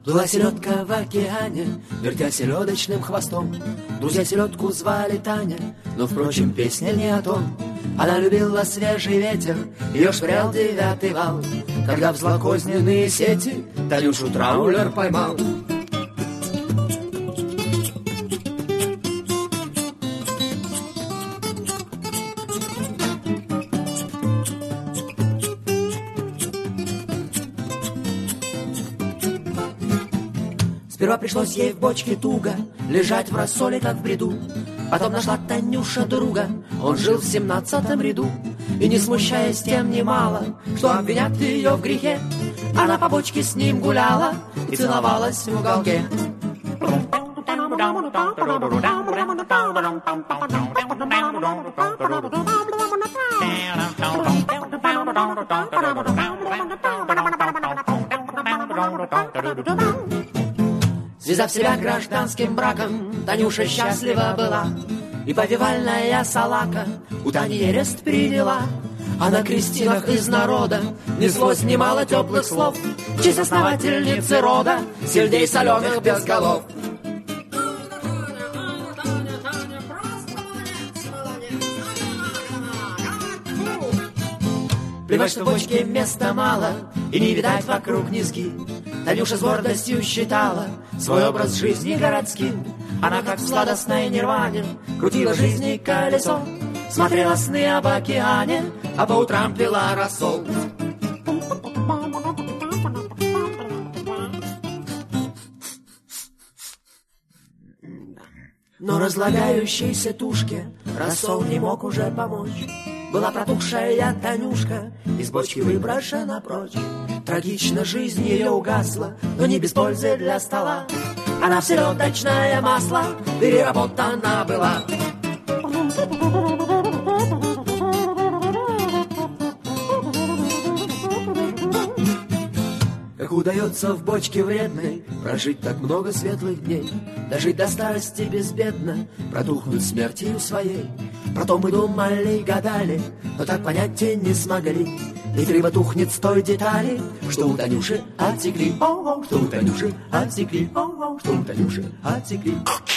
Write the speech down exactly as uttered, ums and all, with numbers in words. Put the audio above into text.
Плыла селедка в океане, вертя селедочным хвостом. Друзья селедку звали Таня, но, впрочем, песня не о том. Она любила свежий ветер, ее швырял девятый вал, когда в злокозненные сети Танюшу траулер поймал. Сперва пришлось ей в бочке туго лежать в рассоле, как в бреду. Потом нашла Танюша друга, он жил в семнадцатом ряду. И не смущаясь тем немало, что обвинят ее в грехе, она по бочке с ним гуляла и целовалась в уголке. Связав себя гражданским браком, Танюша счастлива была, и повивальная салака у Тани ерест приняла. А на крестинах из народа неслось немало теплых слов в честь основательницы рода, сельдей соленых без голов. Плевать, что в бочке места мало, и не видать вокруг низги. Танюша с гордостью считала свой образ жизни городским. Она, как в сладостной нирване, крутила жизни колесо, смотрела сны об океане, а по утрам пила рассол. Но разлагающейся тушке рассол не мог уже помочь. Была протухшая Танюшка, из бочки выброшена прочь. Трагично жизнь ее угасла, но не без пользы для стола. Она в селедочное масло переработана была. Как удается в бочке вредной прожить так много светлых дней, дожить до старости безбедно, протухнуть смертью своей. Про то мы думали и гадали, но так понять и не смогли. Ведь рыба тухнет с той детали, что у Танюши отсекли, о-о, что у Танюши отсекли, о-о, что у Танюши отсекли.